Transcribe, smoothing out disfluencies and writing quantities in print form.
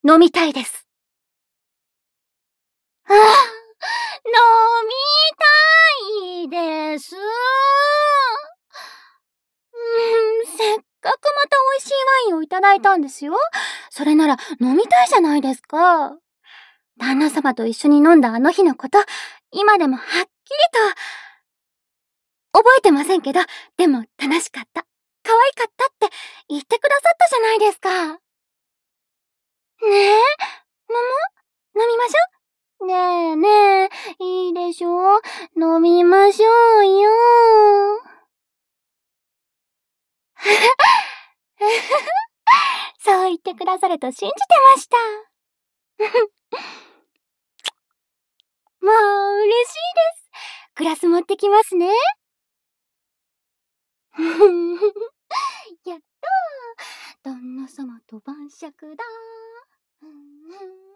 飲みたいです。飲みたいです。せっかくまた美味しいワインをいただいたんですよ。それなら飲みたいじゃないですか。旦那様と一緒に飲んだあの日のこと、今でもはっきりと覚えてませんけど、でも楽しかった、可愛かったって言ってくださったじゃないですか。ねえ、飲みましょ。ねえねえ、いいでしょ、飲みましょうよ。そう言ってくださると信じてました。もう嬉しいです。グラス持ってきますね。やったー。旦那様と晩酌だ。